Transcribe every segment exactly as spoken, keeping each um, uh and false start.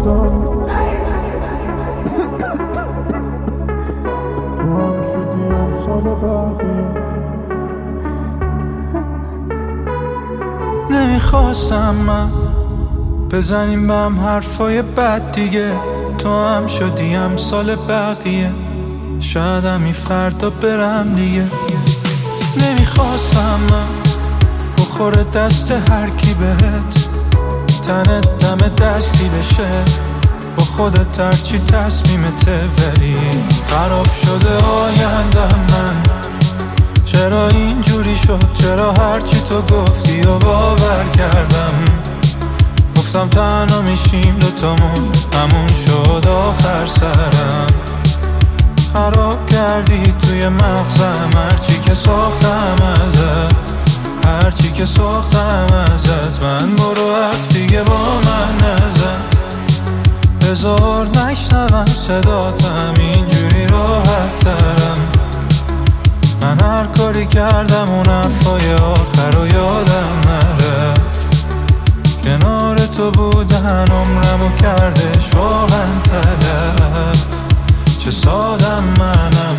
خواستم تو هم شدی امسال بقیه. نمیخواستم من بزنیم به هم حرفای بد دیگه، تو هم شدی امسال بقیه، شاید همی فردا برم دیگه. نمیخواستم من بخوره دست هر کی بهت، تنت دم دستی بشه با خودت هرچی تصمیمته، ولی خراب شده آیندم من. چرا اینجوری شد؟ چرا هرچی تو گفتی و باور کردم؟ گفتم تنها میشیم دوتامون، همون شد آخر سرم. خراب کردی توی مغزم هرچی که ساختم ازت، هرچی که ساختم ازت. من برو حرف دیگه با من نزن، بذار نشنوم صداتم، اینجوری راحت ترم. من هر کاری کردم اون حرفای آخر رو یادم نرفت، کنار تو بودن عمرمو کردش واقعا تلف. چه سادم منم.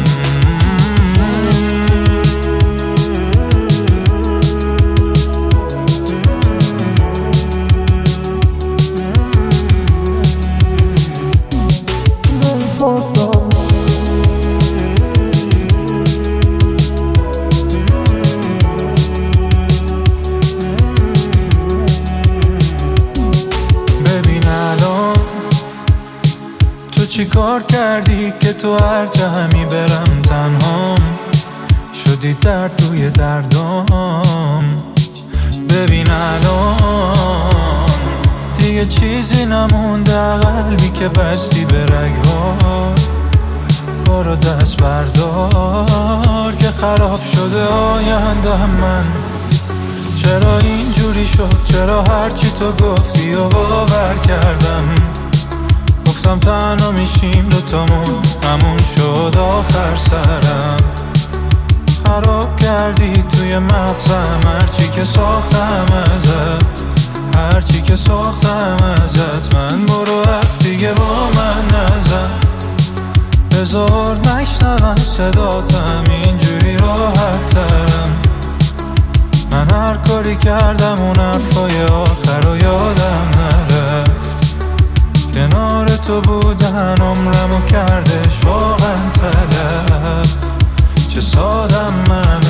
چی کار کردی که تو هر جا همی برم تنهام شدی درد توی دردام؟ ببین الان دیگه چیزی نمونده، قلبی که بستی به رگ‌ها. برو دست بردار که خراب شده آیندم من. چرا اینجوری شد؟ چرا هرچی تو گفتی و باور کردم؟ گفتم تنها میشیم دوتامون، همون شد آخر سرم. خراب کردی توی مغزم هرچی که ساختم ازت، هرچی که ساختم ازت. من برو حرف دیگه با من نزن، بذار نشنوم صداتم، اینجوری راحت ترم. من هر کاری کردم اون حرفای آخر رو یادم نرفت، کنار تو بودن عمرمو کردش واقعا تلف. چه سادم من.